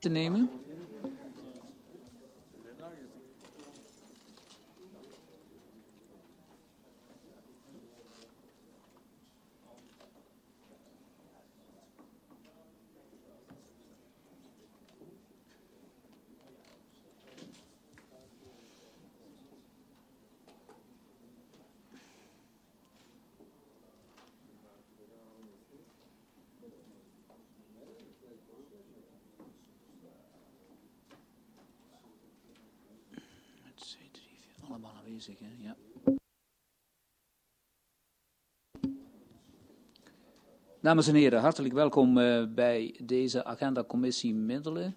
te nemen. Allemaal aanwezig, hè? Ja. Dames en heren, hartelijk welkom bij deze agendacommissie Middelen.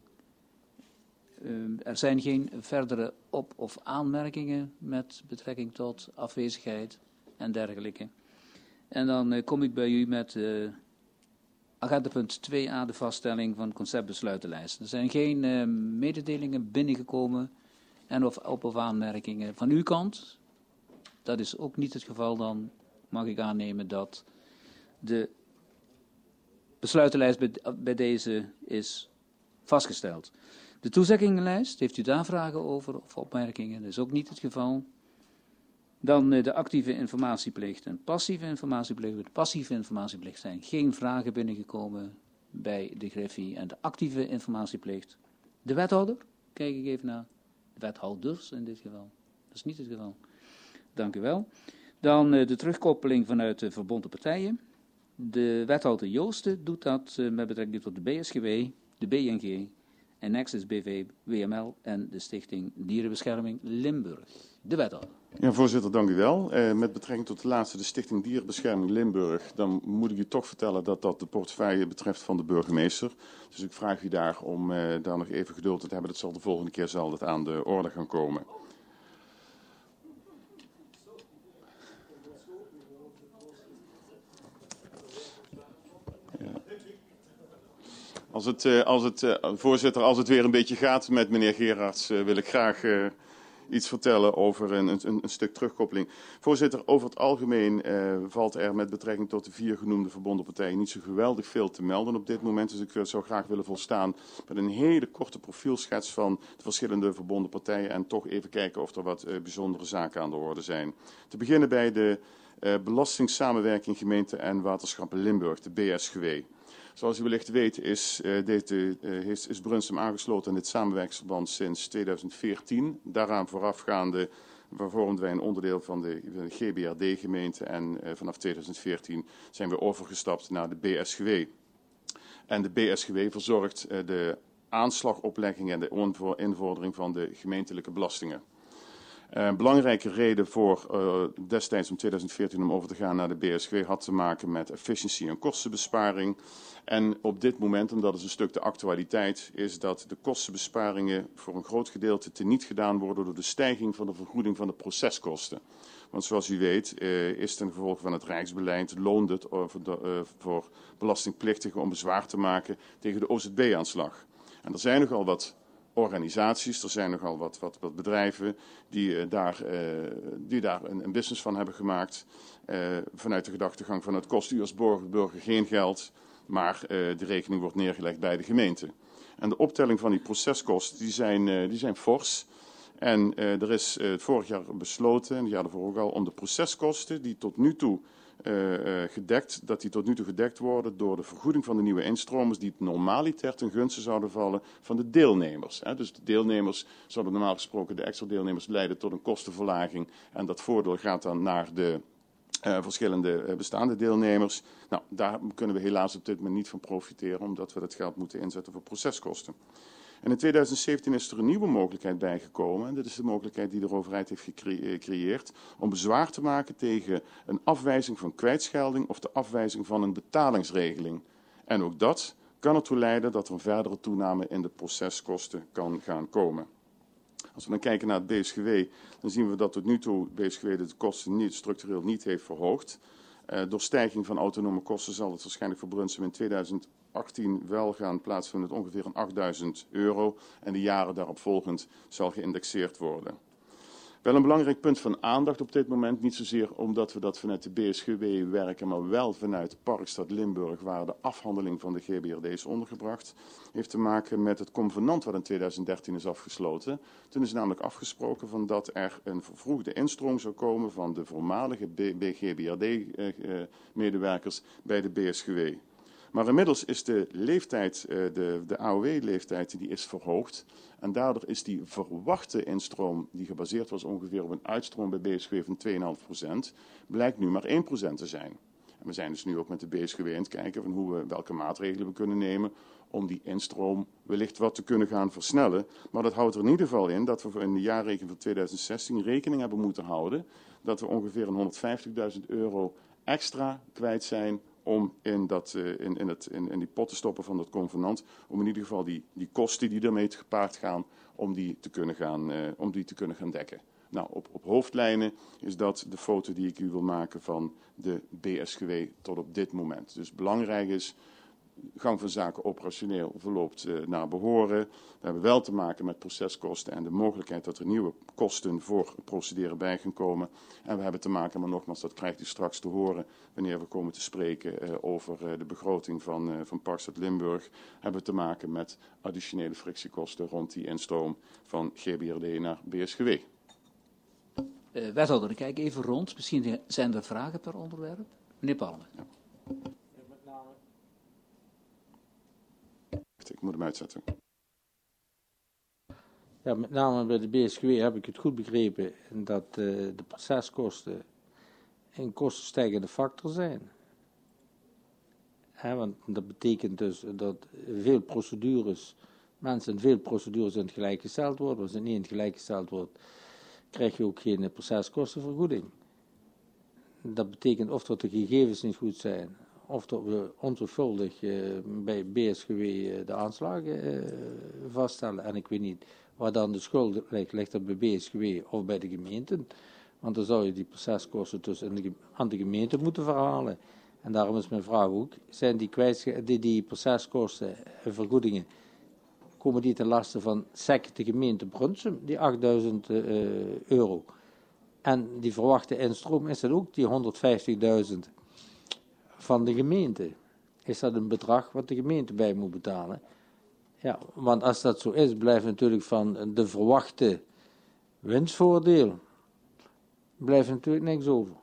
Er zijn geen verdere op- of aanmerkingen met betrekking tot afwezigheid en dergelijke. En dan kom ik bij u met agendapunt 2a, de vaststelling van conceptbesluitenlijst. Er zijn geen mededelingen binnengekomen en op- of aanmerkingen van uw kant. Dat is ook niet het geval. Dan mag ik aannemen dat de besluitenlijst bij deze is vastgesteld. De toezeggingenlijst, heeft u daar vragen over of opmerkingen? Dat is ook niet het geval. Dan de actieve informatieplicht en passieve informatieplicht. Bij de passieve informatieplicht zijn geen vragen binnengekomen bij de Griffie. En de actieve informatieplicht, de wethouder, kijk ik even naar. De wethouders in dit geval. Dat is niet het geval. Dank u wel. Dan de terugkoppeling vanuit de verbonden partijen. De wethouder Joosten doet dat met betrekking tot de BSGW, de BNG en Nexus BV, WML en de Stichting Dierenbescherming Limburg. De wethouder. Ja, voorzitter, dank u wel. Met betrekking tot de laatste, de Stichting Dierenbescherming Limburg, dan moet ik u toch vertellen dat dat de portefeuille betreft van de burgemeester. Dus ik vraag u daar om daar nog even geduld te hebben. Dat zal de volgende keer zal dat aan de orde gaan komen. Voorzitter, als het weer een beetje gaat met meneer Gerards, wil ik graag iets vertellen over een stuk terugkoppeling. Voorzitter, over het algemeen valt er met betrekking tot de 4 genoemde verbonden partijen niet zo geweldig veel te melden op dit moment. Dus ik zou graag willen volstaan met een hele korte profielschets van de verschillende verbonden partijen en toch even kijken of er wat bijzondere zaken aan de orde zijn. Te beginnen bij de Belastingssamenwerking Gemeenten en Waterschappen Limburg, de BSGW. Zoals u wellicht weet is Brunsum aangesloten aan dit samenwerkingsverband sinds 2014. Daaraan voorafgaande vormden wij een onderdeel van de GBRD-gemeente en vanaf 2014 zijn we overgestapt naar de BSGW. En de BSGW verzorgt de aanslagoplegging en de invordering van de gemeentelijke belastingen. Een belangrijke reden voor destijds om 2014 om over te gaan naar de BSGW had te maken met efficiëntie en kostenbesparing. En op dit moment, omdat het een stuk de actualiteit is, dat de kostenbesparingen voor een groot gedeelte teniet gedaan worden door de stijging van de vergoeding van de proceskosten. Want zoals u weet is ten gevolge van het Rijksbeleid loont het voor belastingplichtigen om bezwaar te maken tegen de OZB-aanslag. En er zijn nogal wat organisaties, er zijn nogal wat bedrijven die daar een business van hebben gemaakt. Vanuit de gedachtegang van het kost u als burger geen geld, maar de rekening wordt neergelegd bij de gemeente. En de optelling van die proceskosten die zijn fors. En er is vorig jaar besloten, en het jaar daarvoor ook al, om de proceskosten die tot nu toe gedekt worden door de vergoeding van de nieuwe instromers die het normaliter ten gunste zouden vallen van de deelnemers. Dus de deelnemers zouden normaal gesproken, de extra deelnemers, leiden tot een kostenverlaging en dat voordeel gaat dan naar de verschillende bestaande deelnemers. Nou, daar kunnen we helaas op dit moment niet van profiteren omdat we dat geld moeten inzetten voor proceskosten. En in 2017 is er een nieuwe mogelijkheid bijgekomen. En dit is de mogelijkheid die de overheid heeft gecreëerd om bezwaar te maken tegen een afwijzing van kwijtschelding of de afwijzing van een betalingsregeling. En ook dat kan ertoe leiden dat er een verdere toename in de proceskosten kan gaan komen. Als we dan kijken naar het BSGW, dan zien we dat tot nu toe BSGW de kosten structureel niet heeft verhoogd. Door stijging van autonome kosten zal het waarschijnlijk voor Brunsum in 2018 wel gaan plaatsvinden met ongeveer €8.000 en de jaren daarop volgend zal geïndexeerd worden. Wel een belangrijk punt van aandacht op dit moment, niet zozeer omdat we dat vanuit de BSGW werken, maar wel vanuit Parkstad Limburg, waar de afhandeling van de GBRD is ondergebracht, heeft te maken met het convenant wat in 2013 is afgesloten. Toen is namelijk afgesproken van dat er een vervroegde instroom zou komen van de voormalige GBRD-medewerkers bij de BSGW. Maar inmiddels is de leeftijd, de AOW-leeftijd, die is verhoogd. En daardoor is die verwachte instroom, die gebaseerd was ongeveer op een uitstroom bij BSGW van 2,5%, blijkt nu maar 1% te zijn. En we zijn dus nu ook met de BSGW aan het kijken van welke maatregelen we kunnen nemen om die instroom wellicht wat te kunnen gaan versnellen. Maar dat houdt er in ieder geval in dat we in de jaarrekening van 2016 rekening hebben moeten houden dat we ongeveer €150.000 extra kwijt zijn om in die pot te stoppen van dat convenant, om in ieder geval die kosten die ermee gepaard gaan, om die te kunnen gaan dekken. Nou, op hoofdlijnen is dat de foto die ik u wil maken van de BSGW tot op dit moment. Dus belangrijk is, gang van zaken operationeel verloopt naar behoren. We hebben wel te maken met proceskosten en de mogelijkheid dat er nieuwe kosten voor het procederen bij gaan komen. En we hebben te maken, maar nogmaals, dat krijgt u straks te horen wanneer we komen te spreken over de begroting van Parkstad Limburg. Hebben we te maken met additionele frictiekosten rond die instroom van GBRD naar BSGW. Wethouder, ik kijk even rond. Misschien zijn er vragen per onderwerp. Meneer Palme. Ja. Ik moet hem uitzetten. Ja, met name bij de BSGW heb ik het goed begrepen dat de proceskosten een kostenstijgende factor zijn. Want dat betekent dus dat mensen in veel procedures in het gelijk gesteld worden. Als het niet in het gelijk gesteld wordt, krijg je ook geen proceskostenvergoeding. Dat betekent of dat de gegevens niet goed zijn, of dat we onzorgvuldig bij BSGW de aanslagen vaststellen. En ik weet niet waar dan de schuld ligt. Ligt dat bij BSGW of bij de gemeenten? Want dan zou je die proceskosten dus aan de gemeente moeten verhalen. En daarom is mijn vraag ook, zijn die proceskosten en vergoedingen, komen die ten laste van SEC de gemeente Brunsum, die €8.000? En die verwachte instroom, is dat ook die 150.000 van de gemeente? Is dat een bedrag wat de gemeente bij moet betalen? Ja, want als dat zo is, blijft natuurlijk van de verwachte winstvoordeel, blijft natuurlijk niks over.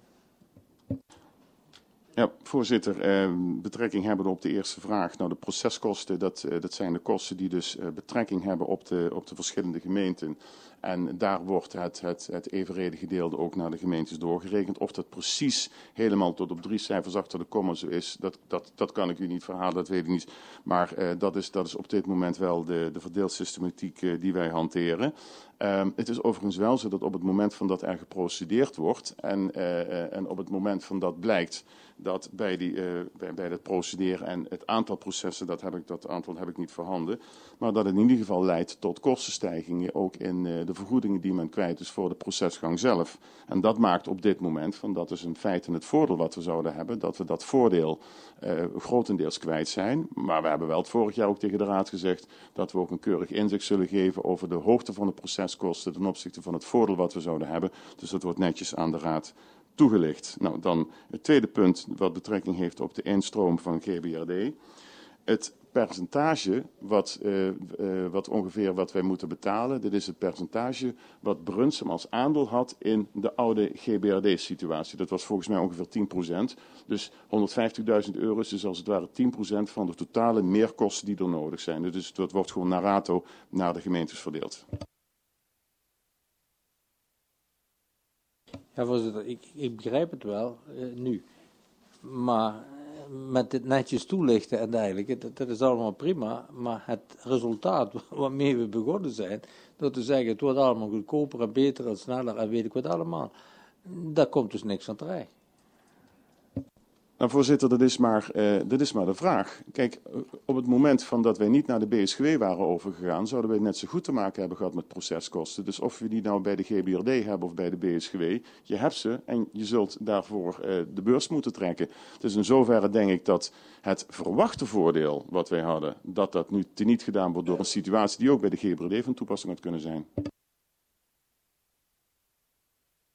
Ja, voorzitter, betrekking hebben op de eerste vraag. Nou, de proceskosten, dat zijn de kosten die dus betrekking hebben op de verschillende gemeenten. En daar wordt het evenredige gedeelte ook naar de gemeentes doorgerekend. Of dat precies helemaal tot op 3 cijfers achter de komma zo is, dat kan ik u niet verhalen, dat weet ik niet. Maar dat is op dit moment wel de verdeelsystematiek die wij hanteren. Het is overigens wel zo dat op het moment van dat er geprocedeerd wordt en op het moment van dat blijkt dat bij het procederen en het aantal processen, dat aantal heb ik niet voorhanden, maar dat het in ieder geval leidt tot kostenstijgingen ook in de vergoedingen die men kwijt is voor de procesgang zelf. En dat maakt op dit moment, van dat is in feite het voordeel wat we zouden hebben, dat we dat voordeel grotendeels kwijt zijn. Maar we hebben wel het vorig jaar ook tegen de Raad gezegd dat we ook een keurig inzicht zullen geven over de hoogte van de proceskosten ten opzichte van het voordeel wat we zouden hebben. Dus dat wordt netjes aan de Raad toegelicht. Nou, dan het tweede punt wat betrekking heeft op de instroom van GBRD. Het percentage wat ongeveer wat wij moeten betalen, dit is het percentage wat Brunsum als aandeel had in de oude GBRD-situatie. Dat was volgens mij ongeveer 10%. Dus €150.000 is dus als het ware 10% van de totale meerkosten die er nodig zijn. Dus dat wordt gewoon naar rato naar de gemeentes verdeeld. Ja, voorzitter, ik begrijp het wel nu. Maar met dit netjes toelichten en dergelijke, dat is allemaal prima. Maar het resultaat waarmee we begonnen zijn, door te zeggen het wordt allemaal goedkoper en beter en sneller en weet ik wat allemaal, daar komt dus niks van terecht. Nou, voorzitter, dat is maar de vraag. Kijk, op het moment van dat wij niet naar de BSGW waren overgegaan, zouden wij net zo goed te maken hebben gehad met proceskosten. Dus of we die nou bij de GBRD hebben of bij de BSGW, je hebt ze en je zult daarvoor de beurs moeten trekken. Dus in zoverre denk ik dat het verwachte voordeel wat wij hadden, dat nu teniet gedaan wordt door een situatie die ook bij de GBRD van toepassing had kunnen zijn.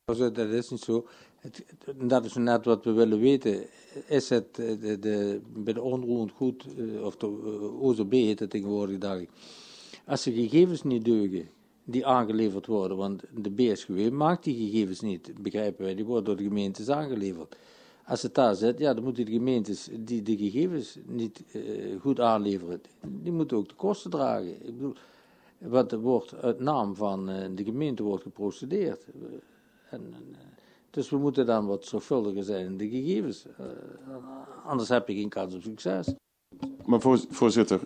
Dat is niet zo. Dat is net wat we willen weten. Is het bij de onroerend goed, of de OZB heet het tegenwoordig, dacht ik. Als de gegevens niet deugen die aangeleverd worden, want de BSGW maakt die gegevens niet, begrijpen wij, die worden door de gemeentes aangeleverd. Als het daar zit, ja, dan moeten de gemeentes die de gegevens niet goed aanleveren, die moeten ook de kosten dragen. Ik bedoel, wat wordt uit naam van de gemeente wordt geprocedeerd. Dus we moeten dan wat zorgvuldiger zijn in de gegevens. Anders heb je geen kans op succes. Maar voorzitter...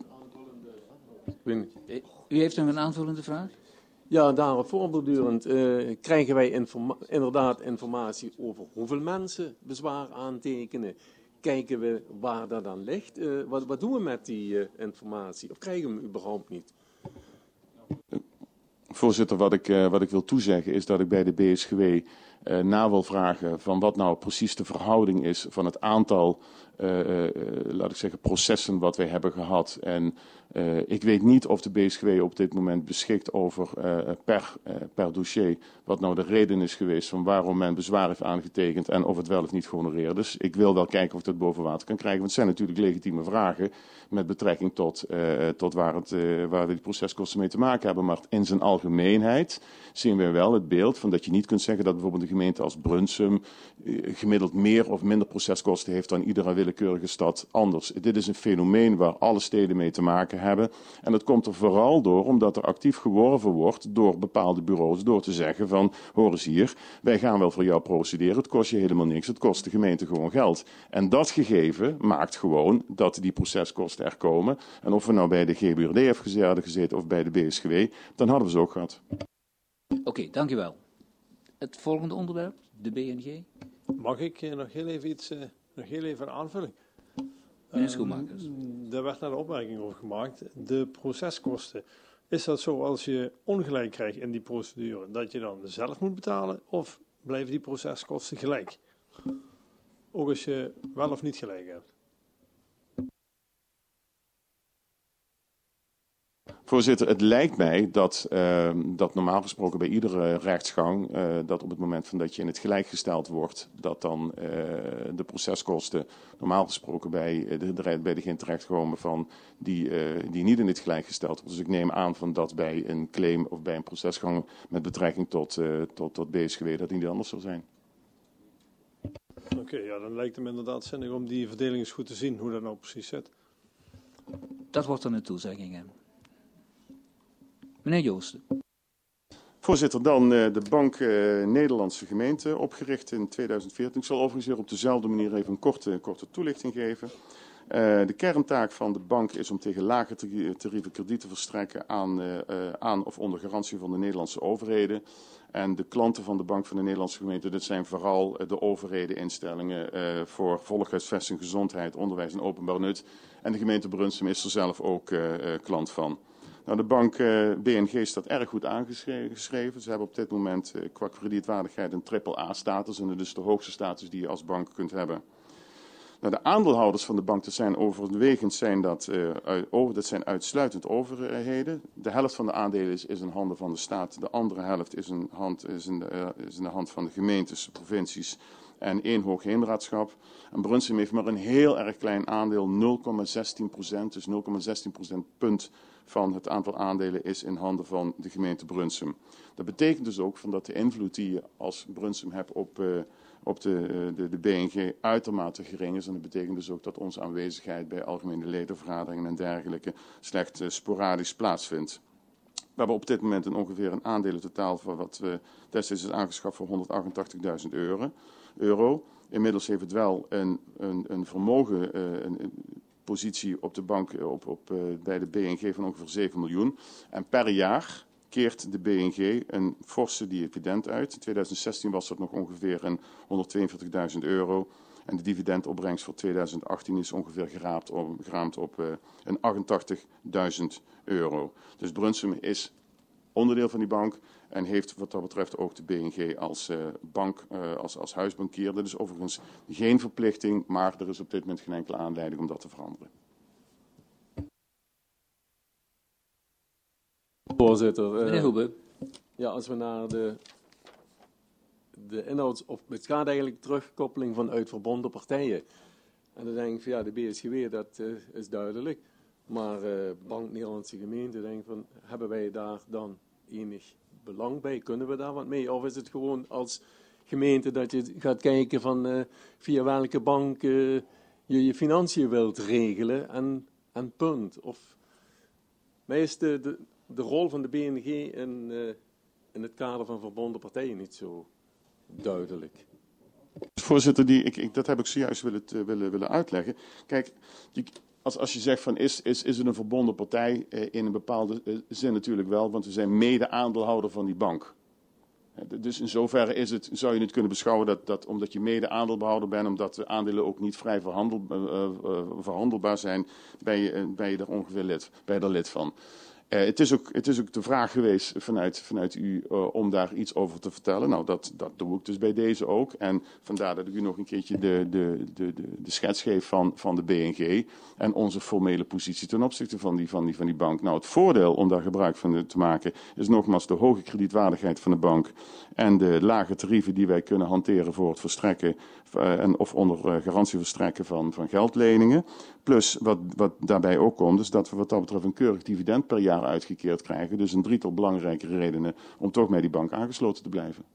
U heeft nog een aanvullende vraag? Ja, daarop voortbordurend krijgen wij inderdaad informatie over hoeveel mensen bezwaar aantekenen. Kijken we waar dat dan ligt. Wat doen we met die informatie? Of krijgen we hem überhaupt niet? Voorzitter, wat ik wil toezeggen is dat ik bij de BSGW na wil vragen van wat nou precies de verhouding is van het aantal, laat ik zeggen, processen wat wij hebben gehad. En ik weet niet of de BSGW op dit moment beschikt over per dossier wat nou de reden is geweest van waarom men bezwaar heeft aangetekend en of het wel of niet gehonoreerd is. Ik wil wel kijken of ik dat boven water kan krijgen, want het zijn natuurlijk legitieme vragen met betrekking tot waar we die proceskosten mee te maken hebben. Maar in zijn algemeenheid zien we wel het beeld van dat je niet kunt zeggen dat bijvoorbeeld een gemeente als Brunsum gemiddeld meer of minder proceskosten heeft dan iedere willekeurige stad anders. Dit is een fenomeen waar alle steden mee te maken hebben. En dat komt er vooral door omdat er actief geworven wordt door bepaalde bureaus door te zeggen van, hoor eens hier, wij gaan wel voor jou procederen, het kost je helemaal niks, het kost de gemeente gewoon geld. En dat gegeven maakt gewoon dat die proceskosten er komen. En of we nou bij de GBRD hadden gezeten of bij de BSGW, dan hadden we ze ook gehad. Oké, dankjewel. Het volgende onderwerp, de BNG. Mag ik nog heel even aanvulling? Meneer Schoenmakers. Daar werd net een opmerking over gemaakt. De proceskosten. Is dat zo als je ongelijk krijgt in die procedure, dat je dan zelf moet betalen? Of blijven die proceskosten gelijk? Ook als je wel of niet gelijk hebt. Voorzitter, het lijkt mij dat normaal gesproken bij iedere rechtsgang, dat op het moment van dat je in het gelijk gesteld wordt, dat dan de proceskosten normaal gesproken bij degene terechtkomen van die niet in het gelijk gesteld wordt. Dus ik neem aan van dat bij een claim of bij een procesgang met betrekking tot BSGW dat niet anders zal zijn. Oké, ja, dan lijkt het me inderdaad zinnig om die verdeling eens goed te zien, hoe dat nou precies zit. Dat wordt dan een toezegging. Meneer Joosten. Voorzitter, dan de Bank Nederlandse Gemeenten, opgericht in 2014. Ik zal overigens weer op dezelfde manier even een korte toelichting geven. De kerntaak van de bank is om tegen lage tarieven krediet te verstrekken aan of onder garantie van de Nederlandse overheden. En de klanten van de Bank van de Nederlandse Gemeenten, dit zijn vooral de overheden, instellingen voor volkshuisvesting, gezondheid, onderwijs en openbaar nut. En de gemeente Brunsum is er zelf ook klant van. Nou, de bank BNG staat erg goed aangeschreven. Ze hebben op dit moment qua kredietwaardigheid een AAA-status. En dat is de hoogste status die je als bank kunt hebben. Nou, de aandeelhouders van de bank, dat zijn overwegend dat zijn uitsluitend overheden. De helft van de aandelen is in handen van de staat. De andere helft is in de hand van de gemeentes, provincies en 1 hoogheemraadschap. En Brunsum heeft maar een heel erg klein aandeel, 0,16%. Dus 0,16% punt van het aantal aandelen is in handen van de gemeente Brunsum. Dat betekent dus ook dat de invloed die je als Brunsum hebt op de BNG uitermate gering is. En dat betekent dus ook dat onze aanwezigheid bij algemene ledenvergaderingen en dergelijke slechts sporadisch plaatsvindt. We hebben op dit moment ongeveer een aandelentotaal van wat destijds is aangeschaft voor €188.000. Inmiddels heeft het wel een vermogen, een positie op de bank bij de BNG van ongeveer 7 miljoen. En per jaar keert de BNG een forse dividend uit. In 2016 was dat nog ongeveer een €142.000. En de dividendopbrengst voor 2018 is ongeveer geraamd op een €88.000. Dus Brunsum is onderdeel van die bank en heeft wat dat betreft ook de BNG als bank, als huisbankier. Dat is overigens geen verplichting, maar er is op dit moment geen enkele aanleiding om dat te veranderen. Voorzitter. Meneer Hoebe. Ja, als we naar de het gaat eigenlijk terugkoppeling vanuit verbonden partijen. En dan denk ik van ja, de BSGW, dat is duidelijk. Maar Bank Nederlandse Gemeenten, denk ik van, hebben wij daar dan enig belang bij? Kunnen we daar wat mee? Of is het gewoon als gemeente dat je gaat kijken van via welke bank je financiën wilt regelen en punt? Of mij is de rol van de BNG in het kader van verbonden partijen niet zo duidelijk. Voorzitter, dat heb ik zojuist willen uitleggen. Kijk, als je zegt van is het een verbonden partij, in een bepaalde zin natuurlijk wel, want we zijn mede-aandeelhouder van die bank. Dus in zoverre zou je het kunnen beschouwen dat omdat je mede-aandeelhouder bent, omdat de aandelen ook niet vrij verhandelbaar zijn, ben je er ongeveer lid van. Het is ook de vraag geweest vanuit u om daar iets over te vertellen. Nou, dat doe ik dus bij deze ook. En vandaar dat ik u nog een keertje de schets geef van de BNG en onze formele positie ten opzichte van die bank. Nou, het voordeel om daar gebruik van te maken is nogmaals de hoge kredietwaardigheid van de bank en de lage tarieven die wij kunnen hanteren voor het verstrekken of onder garantie verstrekken van geldleningen. Plus wat daarbij ook komt, is dat we wat dat betreft een keurig dividend per jaar uitgekeerd krijgen. Dus een drietal belangrijke redenen om toch bij die bank aangesloten te blijven.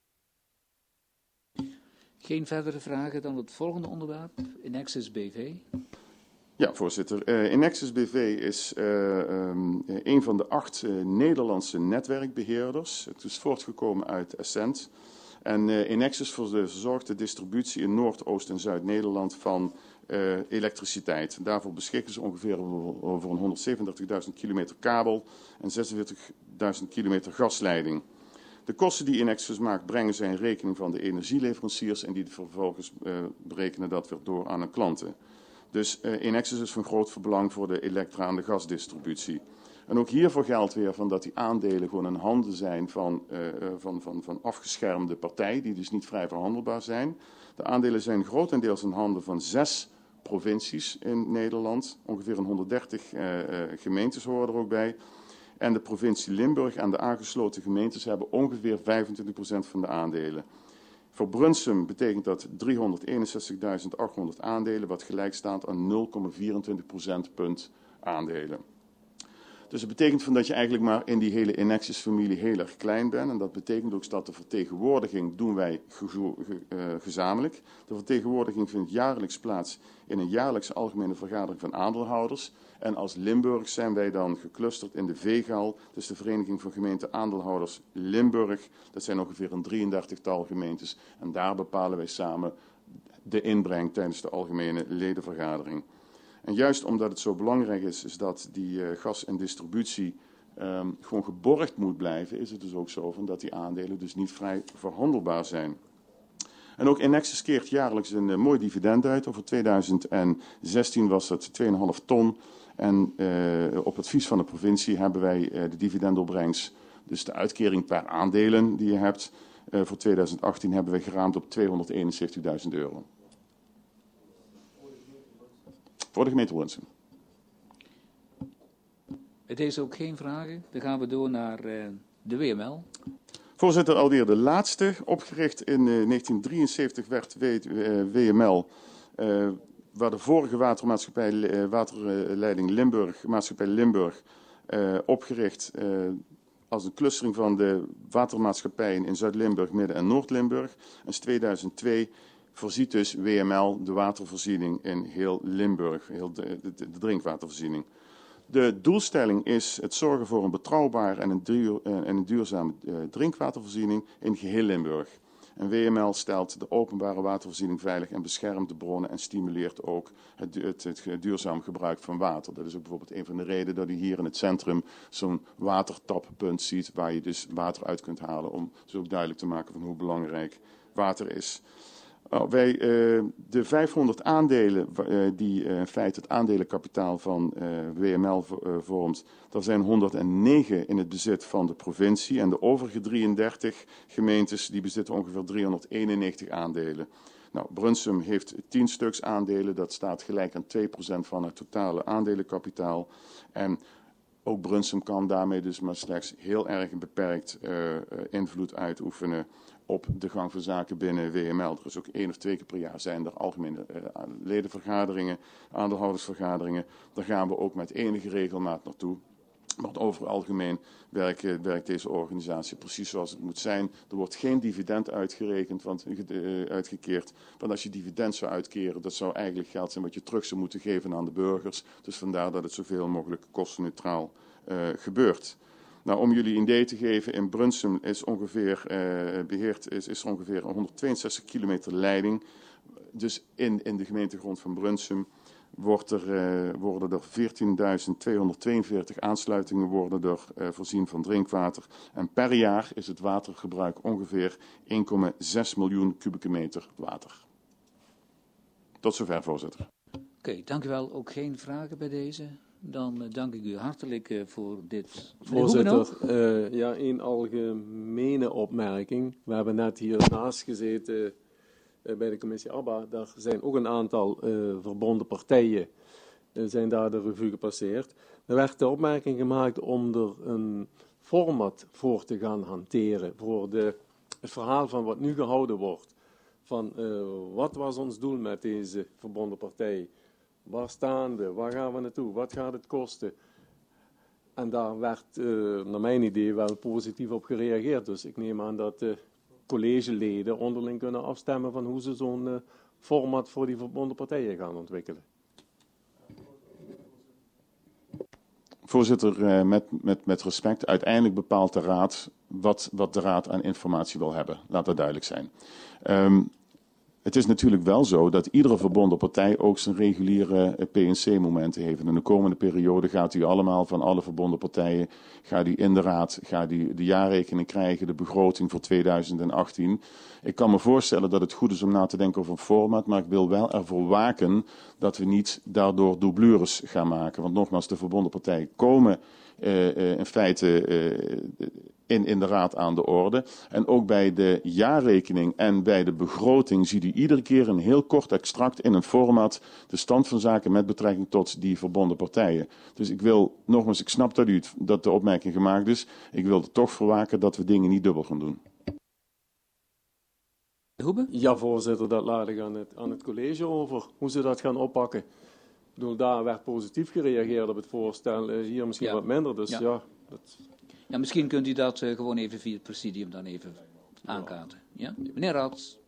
Geen verdere vragen dan het volgende onderwerp, Inexus BV. Ja, voorzitter. Inexus BV is een van de 8 Nederlandse netwerkbeheerders. Het is voortgekomen uit Essent. En Inexus verzorgt de distributie in Noord-, Oost- en Zuid-Nederland van elektriciteit. Daarvoor beschikken ze ongeveer over een 137.000 kilometer kabel en 46.000 kilometer gasleiding. De kosten die Inexus maakt brengen zij in rekening van de energieleveranciers en die vervolgens berekenen dat weer door aan hun klanten. Dus Inexus is van groot belang voor de elektra- en de gasdistributie. En ook hiervoor geldt weer van dat die aandelen gewoon in handen zijn van afgeschermde partijen, die dus niet vrij verhandelbaar zijn. De aandelen zijn grotendeels in handen van 6 provincies in Nederland. Ongeveer 130 gemeentes horen er ook bij. En de provincie Limburg en de aangesloten gemeentes hebben ongeveer 25% van de aandelen. Voor Brunsum betekent dat 361.800 aandelen, wat gelijk staat aan 0,24 procentpunt aandelen. Dus dat betekent dat je eigenlijk maar in die hele Inexus-familie heel erg klein bent. En dat betekent ook dat de vertegenwoordiging doen wij gezamenlijk. De vertegenwoordiging vindt jaarlijks plaats in een jaarlijkse algemene vergadering van aandeelhouders. En als Limburg zijn wij dan geclusterd in de VGAL, dus de Vereniging van Gemeente Aandeelhouders Limburg. Dat zijn ongeveer een 33-tal gemeentes. En daar bepalen wij samen de inbreng tijdens de algemene ledenvergadering. En juist omdat het zo belangrijk is dat die gas en distributie gewoon geborgd moet blijven, is het dus ook zo van dat die aandelen dus niet vrij verhandelbaar zijn. En ook Inexus keert jaarlijks een mooi dividend uit. Over 2016 was het 2,5 ton. En op advies van de provincie hebben wij de dividendopbrengst, dus de uitkering per aandelen die je hebt, voor 2018 hebben we geraamd op €271.000. Voor de gemeente Brunsum. Het is ook geen vragen. Dan gaan we door naar de WML. Voorzitter, alweer de laatste. Opgericht in 1973 werd WML, waar de vorige waterleiding Limburg, maatschappij Limburg, opgericht als een clustering van de watermaatschappijen in Zuid-Limburg, Midden- en Noord-Limburg. En 2002 voorziet dus WML de watervoorziening in heel Limburg, heel de drinkwatervoorziening. De doelstelling is het zorgen voor een betrouwbare en een duurzame drinkwatervoorziening in geheel Limburg. En WML stelt de openbare watervoorziening veilig en beschermt de bronnen en stimuleert ook het duurzaam gebruik van water. Dat is ook bijvoorbeeld een van de redenen dat u hier in het centrum zo'n watertappunt ziet waar je dus water uit kunt halen om zo ook duidelijk te maken van hoe belangrijk water is. De 500 aandelen die in feite het aandelenkapitaal van WML vormt, daar zijn 109 in het bezit van de provincie en de overige 33 gemeentes die bezitten ongeveer 391 aandelen. Nou, Brunsum heeft 10 stuks aandelen, dat staat gelijk aan 2% van het totale aandelenkapitaal. En ook Brunsum kan daarmee dus maar slechts heel erg beperkt invloed uitoefenen op de gang van zaken binnen WML. Er is ook 1 of 2 keer per jaar zijn er algemene ledenvergaderingen, aandeelhoudersvergaderingen. Daar gaan we ook met enige regelmaat naartoe. Maar over het algemeen werkt deze organisatie precies zoals het moet zijn. Er wordt geen dividend uitgekeerd. Want als je dividend zou uitkeren, dat zou eigenlijk geld zijn wat je terug zou moeten geven aan de burgers. Dus vandaar dat het zoveel mogelijk kostenneutraal gebeurt. Nou, om jullie een idee te geven, in Brunsum is ongeveer is er ongeveer 162 kilometer leiding. Dus in de gemeentegrond van Brunsum worden er 14.242 aansluitingen voorzien van drinkwater. En per jaar is het watergebruik ongeveer 1,6 miljoen kubieke meter water. Tot zover, voorzitter. Oké, dank u wel. Ook geen vragen bij deze. Dan dank ik u hartelijk voor dit. Voorzitter, ja, een algemene opmerking. We hebben net hiernaast gezeten bij de commissie ABBA. Daar zijn ook een aantal verbonden partijen zijn daar de revue gepasseerd. Er werd de opmerking gemaakt om er een format voor te gaan hanteren. Voor het verhaal van wat nu gehouden wordt. Van wat was ons doel met deze verbonden partij? Waar staan we? Waar gaan we naartoe? Wat gaat het kosten? En daar werd, naar mijn idee, wel positief op gereageerd. Dus ik neem aan dat de collegeleden onderling kunnen afstemmen van hoe ze zo'n format voor die verbonden partijen gaan ontwikkelen. Voorzitter, met respect, uiteindelijk bepaalt de Raad wat de Raad aan informatie wil hebben. Laat dat duidelijk zijn. Het is natuurlijk wel zo dat iedere verbonden partij ook zijn reguliere PNC-momenten heeft. En in de komende periode gaat u allemaal van alle verbonden partijen, gaat u in de Raad, gaat u de jaarrekening krijgen, de begroting voor 2018. Ik kan me voorstellen dat het goed is om na te denken over een format, maar ik wil wel ervoor waken dat we niet daardoor doublures gaan maken. Want nogmaals, de verbonden partijen komen in feite in de Raad aan de orde. En ook bij de jaarrekening en bij de begroting ziet u iedere keer een heel kort extract in een format de stand van zaken met betrekking tot die verbonden partijen. Dus ik wil, nogmaals, ik snap dat de opmerking gemaakt is. Ik wil er toch voor waken dat we dingen niet dubbel gaan doen. Ja, voorzitter, dat laat ik aan het college over, hoe ze dat gaan oppakken. Ik bedoel, daar werd positief gereageerd op het voorstel, hier misschien wat minder. Dus ja Ja, misschien kunt u dat gewoon even via het presidium dan even aankaarten. Ja? Meneer Rats.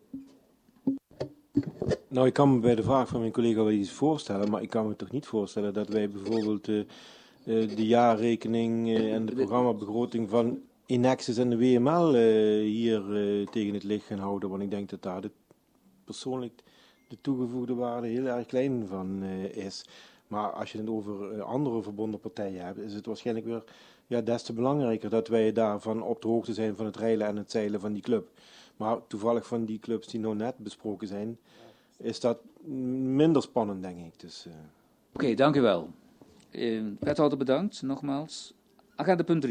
Nou, ik kan me bij de vraag van mijn collega wel iets voorstellen, maar ik kan me toch niet voorstellen dat wij bijvoorbeeld de jaarrekening en de programmabegroting van Enexis en de WML hier tegen het licht gaan houden, want ik denk dat daar persoonlijk de toegevoegde waarde heel erg klein van is. Maar als je het over andere verbonden partijen hebt, is het waarschijnlijk weer des te belangrijker dat wij daarvan op de hoogte zijn van het reilen en het zeilen van die club. Maar toevallig van die clubs die nou net besproken zijn, is dat minder spannend, denk ik. Dus, Oké, dank u wel. Wethouder bedankt, nogmaals. Agenda punt 3.